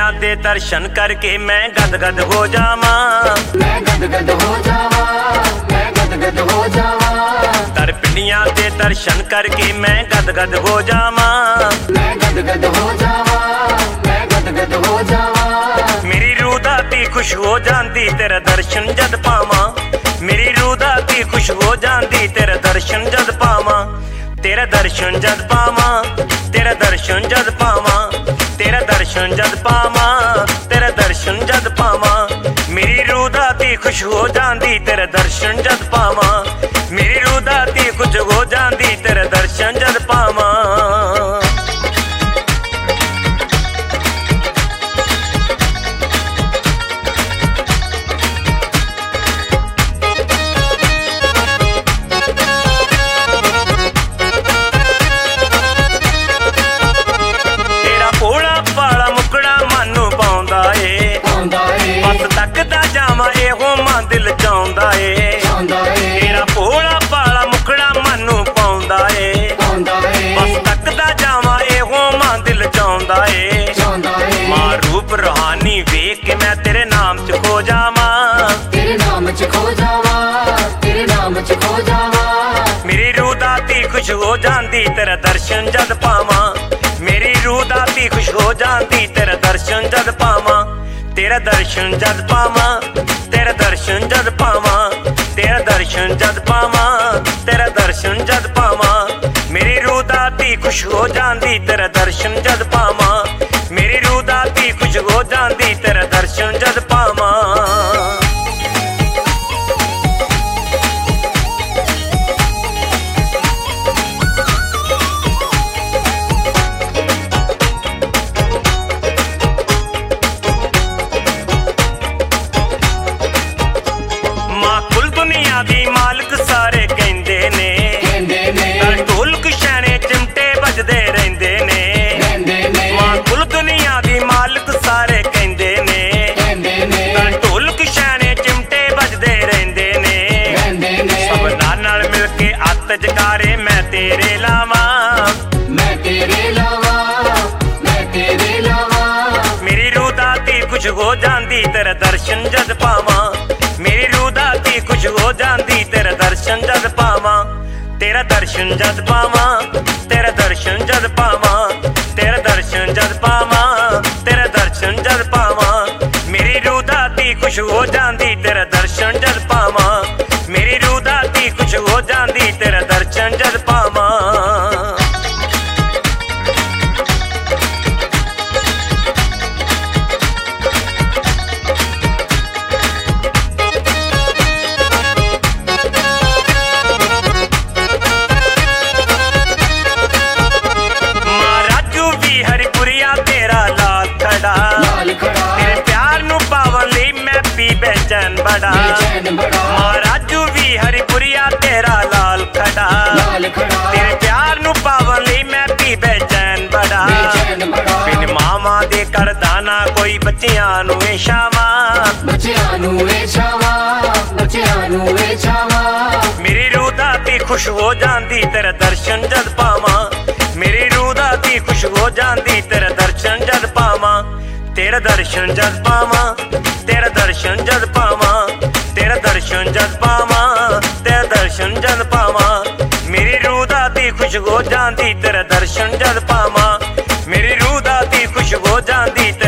पिंडियां दे दर्शन करके मैं गदगद हो जावां, मैं गदगद हो जावां, मैं गदगद हो जावां। तर पिंडियां दे दर्शन करके मैं गदगद हो जावां, मैं गदगद हो जावां, मैं गदगद हो जावां। मेरी रूह दाती खुश हो जांदी तेरा दर्शन जद पावां, मेरी रूह दाती खुश हो जांदी तेरा दर्शन जद पावां, तेरा दर्शन जद पावां, तेरा दर्शन जद पावां, तेरा दर्शन जद पावां, तेरा दर्शन जद पावां। मेरी रूह दाती खुश हो जांदी तेरा दर्शन जद पावां, मेरी रूह दाती खुश हो जांदी तेरा दर्शन जद पावां। दिल चाहुंदा ए तेरा भोला भाला मुखड़ा मानू पाउंदा ए, बस तकदा जावां एहो मां दिल चाहुंदा ए। मां रूप रूहानी वेख के मैं तेरे नाम च खो जावां, तेरे नाम च खो जावां, तेरे नाम च खो जावां। मेरी रूह दाती खुश हो जांदी तेरा दर्शन जद पावां, मेरी रूह दाती खुश हो जांदी तेरा दर्शन जद पावां, तेरा दर्शन जद पावां, तेरा दर्शन जद पावां, तेरा दर्शन जद पावां, तेरा दर्शन जद पावां। मेरी रूह दाती खुश हो जांदी तेरा दर्शन जद पावां, मेरी रूह दाती खुश हो जांदी तेरा दर्शन जद पावां। दी मालक सारे कहंदे ने, ढोलक शैने चिमटे बजदे रहिंदे ने। मां कुल दुनिया दी मालक सारे कहंदे ने, ढोलक शैने चिमटे बजदे रहिंदे ने। सबना नाल मिल के अत जकारे मैं तेरे लावां, मैं तेरे लावां, मैं तेरे लावां। मेरी रूह दाती खुश हो जांदी तेरा दर्शन जद पावां, मेरी रूह दाती खुश हो जांदी तेरा दर्शन जद पावां, तेरा दर्शन जद पावां, तेरा दर्शन जद पावां, तेरा दर्शन जद पावां, तेरा दर्शन जद पावां। मेरी रूह दाती खुश हो जांदी तेरा दर्शन जद पावां, मेरी रूह दाती खुश हो जांदी तेरा दर्शन जद पावां। तेरे प्यार नू पावन लई मैं पी बेचैन बड़ा, महाराजू भी हरिपुरिया तेरा लाल खड़ा। तेरे प्यार नू पावन लई मैं पी बेचैन बड़ा, बिन मामा दे कर दाना कोई बच्चियां नू ए छावां, बच्चियां नू ए छावां, बच्चियां नू ए छावां। मेरी रूह दाती खुश हो जांदी तेरा दर्शन जद पावां, मेरी रूह दाती खुश हो जांदी तेरा दर्शन जद पावां, तेरा दर्शन जद पावां, तेरा दर्शन जद पावां, तेरा दर्शन जद पावां, तेरा दर्शन जद पावां। मेरी रूह दाती खुश हो जांदी तेरा दर्शन जद पावां, मेरी रूह दाती खुश हो जांदी।